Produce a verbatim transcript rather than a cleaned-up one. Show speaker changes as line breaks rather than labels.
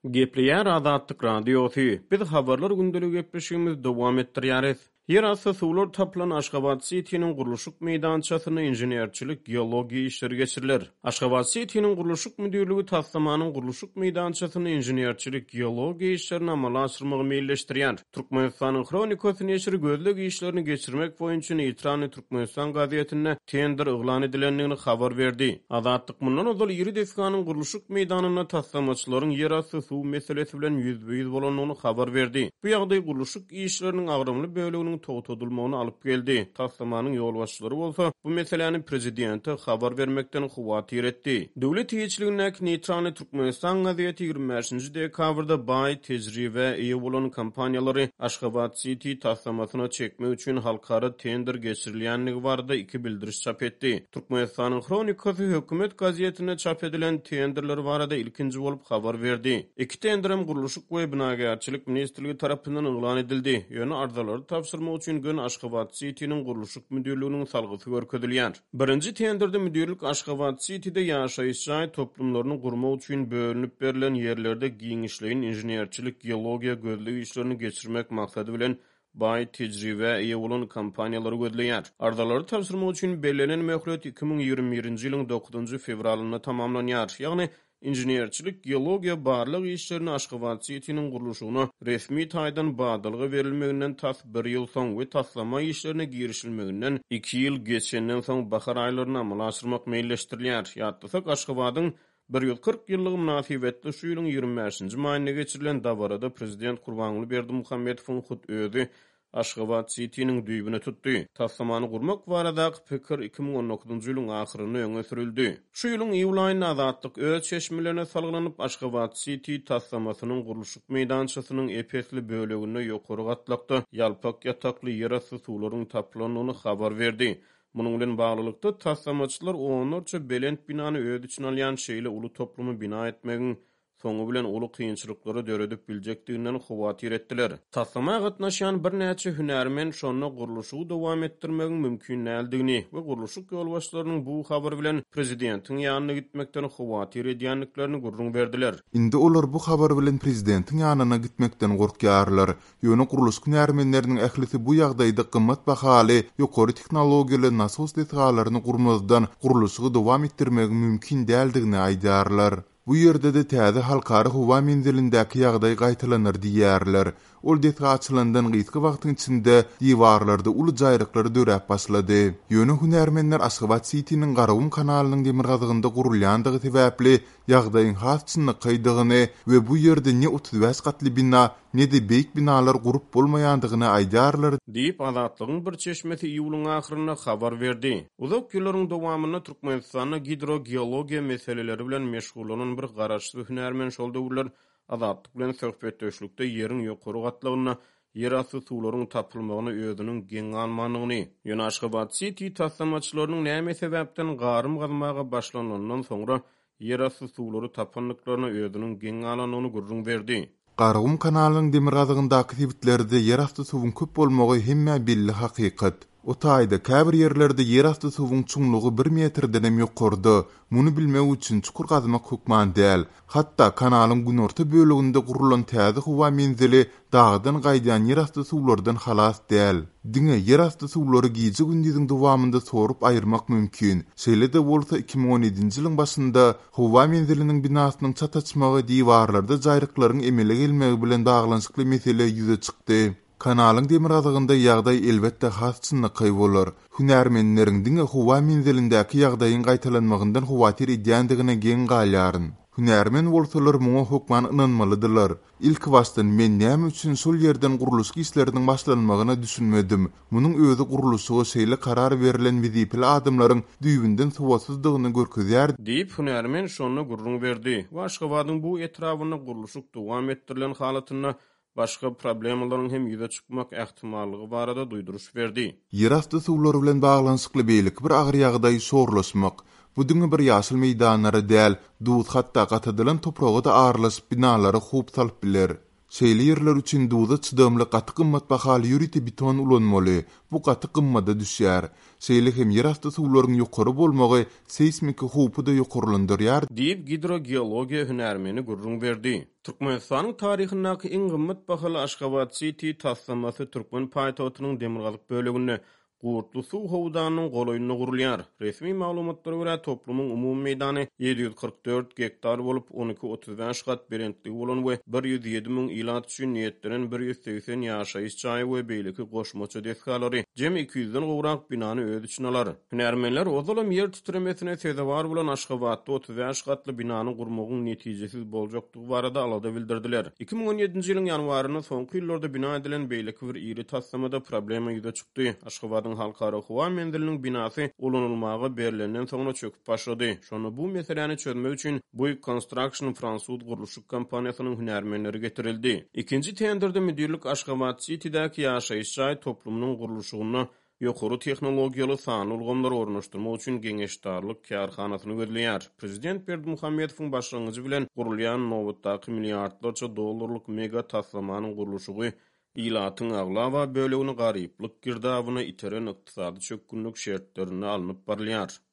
Gepleýär Azatlyk radiosu. Biz habarlar gündelik gepleşigimiz dowam etdirýäris. Yer asy suwlar taplan Aşgabat City'nin guruluşyk meýdançasyna inženerçilik, geologiýa işleri geçiriler. Aşgabat City'nin guruluşyk müdürligi taslamanyň guruluşyk meýdançasyna inženerçilik, geologiýa işlerini amala aşyrmagy meýilleşdirýär. Türkmenistanyň Kronikasy neşri gözleg işlerini geçirmek boýunça Neytrany Türkmenistan gazetine tender yglan edilendigini habar berdi. Azatlyk mundan ozal ýeri desganyň guruluşyk meýdanyna taslamaçylaryň yer asy suw meselesi bilen ýüzbe-ýüz bolanyny habar berdi. Bu ýagdaý guruluşyk işleriniň agrymly böleginiň togtadylmagyny alyp geldi. Taslamanyň ýol başçylary bolsa, bu meseleni prezidenti habar bermekden huwatyr etdi. Döwlet ýeçiligindäki Neytrany Türkmenistan gazeti ýigirme beşinji dekabrda baý tejribe eýe bolan kompaniýalary Aşgabat City taslamasyna çekmek üçin halkara tender geçirilýänligi barada iki bildiriş çap etdi. Türkmenistanyň Kronikasy hökümet gazetine çap edilen tenderler barada ilkinji bolup habar berdi. İki tenderem guruluşyk we binagarçylyk ministrligi tarapyndan yglan edildi. Ýöne arzalary tapşyrmak üçin gün Aşgabat City'nin guruluşyk müdürliginiň salgysy görkezilýär. Birinji tenderde müdürlik Aşgabat City'de ýaşaýyş jaý toplumlaryny gurmak üçin bölünip berilen ýerlerde giňişleýin inženerçilik, geologiýa gözlegi işlerini geçirmek maksady bilen baý tejribe eýe bolan kompaniýalary gözleýär. Arzalary tapşyrmak üçin belirlenen möhlet iki ming ýygrimi birinji ýylyň dokuzunji fevralyna tamamlanýar. Ýagny inženerçilik, geologiýa barlyk işlerini Aşgabat City'nin guruluşyna resmi taýdan badalga berilmeginden tas bir ýyl soň we taslama işlerine girişilmeginden iki ýyl geçenden soň bahar aýlaryna amala aşyrmak meýilleşdirilýär. Ýatdysak Aşgabatyň bir ýüz kırk ýyllygy münasibetli şu ýylyň ýygrimi beşinji maýyna geçirilen dabarada prezident Gurbanguly Berdimuhammedowyň hut özi Aşgabat City'nin düýbüne tutdy. Taslamany gurmak baradaky pikir iki ming on dokuzunji ýylyň ahyryna öňe sürildi. Şu ýylyň iýul aýyna Azatlyk öz çeşmelerine salgylanyp Aşgabat City taslamasynyň guruluşyk meýdançasynyň epesli bölegine ýokary gatlakda ýalpak ýatakly yer asty suwlaryň tapylanyny habar berdi. Munun bilen baglykda taslamaçylar onlarça belent binany öz içine alýan şeýle uly toplumy bina etmegiň soňu bilen uly kynçylyklary döredip biljekdiginden huwatyr etdiler. Taslama gatnaşan bir näçe hünärmen şonu guruluşy dowam etdirmegiň mümkin näldigi we guruluşyk ýol başçylarynyň bu habar bilen prezidentiň ýanyna gitmekden huwatyr edýänliklerini gurrun berdiler.
Indi olar bu habar bilen prezidentiň ýanyna gitmekden gorkýarlar. Ýöne guruluşyk hünärmenleriň ählisi bu ýagdaýda gymmat bahaly ýokary tehnologiýaly nasos detgallaryny gurmazdan guruluşy dowam etdirmek mümkin däldigini aýdarlar. Bu ýerde de täze halkary howa menzilindäki ýagdaý gaýtalanır diýärler. Ol detga açylandan gysga wagtyň içinde diwarlarda uly jaýryklar döräp başlady. Ýöne hünärmenler Aşgabat City'nin Garawum kanalynyň demir gazygynda gurulýandygy sebäpli ýagdaýyň hasçyny kaydygyny we bu ýerde ne otuz beş gatly bina ne de beýik binalar gurup bolmaýandygyny aýdarlar
diýip Azatlygyň bir çeşmesi ýylyň ahyryna habar berdi. Uzak ýyllaryň dowamyny Türkmenistanyň hidrogeologiýa meseleleri bilen meşgulanan bir garaşly hünärmen şol döwürler Azatlyk bilen söhbetdeşlikde ýeriň ýokary gatlagyna yer asty suwlaryň tapylmagyny özüniň geň almanyny, ýöne Aşgabat City taslamaçylarynyň näme sebäpden garym gazmaga başlanandan soňra yer asty suwlary tapanyklaryny özüniň geň alanyny gurrun berdi.
Garawum kanalynyň demir gazygyndaky tibitlerde yer asty suwuň köp bolmagy hemme belli hakykat. O taýda käbir ýerlerde yer asty suwuň çuňlugy bir metrden hem ýokardy. Muny bilmek üçin çukur gazmak hukman däl. Hatda kanalyň günorta böleginde gurulan täze howa menzili dağdan gaýdan yer asty suwlardan halas däl. Diňe yer asty suwlary giýje gündüziň dowamynda sorup aýyrmak mümkin. Şeýle de bolsa iki ming on ýedinji ýylyň başynda howa menziliniň binasynyň çataçmagy diwarlarda jaýryklaryň emele gelmegi bilen baglanyşykly mesele ýüze çykdy. Kanalyň demir gazygynda ýagdaý elbetde hasçynyky bolar. Hünärmenleriň diňe howa menzilindäki ýagdaýyň gaýtalanmagyndan huwatyr edýändigine geň galýaryn. Hünärmen bolsalar muňa hukman ynanmalydylar. İlk wastan men näme üçin şol ýerden guruluşyk işleriniň başlanmagyna düşünmedim. Munyň özü guruluşyga şeýle karar berilen wezipeli adamlaryň düýbünden suwasyzdygyny görkezýär
diýip hünärmen şonu gurrun berdi. Aşgabatyň bu etrawyna guruluşyk dowam ettirilen halatyna başga problemalaryň hem ýüze çykmak ähtimallygy barada duýduruş berdi.
Yer asty suwlary bilen baglanyşykly beýlik bir agyr ýagdaý sorlaşmak. Bu diňe bir ýaşyl meýdanlary däl, duýut hatda gatadylan topraga da arlaşyp binalary hup salyp biler. Şeýle ýerler üçin duýda çydamly gaty gymmat bahaly ýüriti beton ulanmaly. Bu gaty gymmada düşýär. şeýle hem ýerasty suwlaryň ýokary bolmagy seismik hupy da ýokarlandyrýar
diýip hidrogeologiýa hünärmeni gurrun berdi. Türkmenistanyň taryhyndaky iň gymmat bahaly Aşgabat City taslamasy Türkmen paýtagtynyň demirgalyk böleginde Gurtlu suw howdanynyň golaýyna gurulýar. Resmi maglumatlara görä toplumyň umumy meýdany yedi ýüz kırk dört gektar bolup on iki otuz beş gat berentligi bolan we bir ýüz ýedi miň ilat üçin niýetlenen bir ýüz seksen ýaşaýyş çaý we beýleki goşmaça deskalary jem iki ýüzden gowrak binany öz içine alar. Hünärmenler ozalam ýer titremesine sebäp bolan Aşgabatda otuz beş gatly binany gurmagyň netijesiz boljakdygy barada alada bildirdiler. iki miň on ýedinji ýylyň ýanwaryna soňky ýyllarda bina edilen beýleki bir iri taslamada problema ýüze çykdy. Aşgabat halkara howa mendiliniň binasy ulanylmagy berilenden soňra çöküp başlady. Şonu bu meseleni çözmek üçin Bouygues Construction fransuz guruluşyk kompaniýasynyň hünärmenleri getirildi. Ikinji tenderde müdirlik Aşgabat City'däki ýaşaýyş çaý toplumynyň guruluşygyna ýokary tehnologiýaly sanly ulgamlar ornaşdyrmak üçin geňeşdarlyk kärhanasyny gözleýär. Prezident Berdimuhammedowyň başlangyjy bilen gurulýan nowatdaky milliardlarça dollarlyk mega taslamanyň guruluşy ilatyň agla we bölegini garyplyk girdawyna iteren ykdysady çökkünlük şertlerini alınıp barylýar.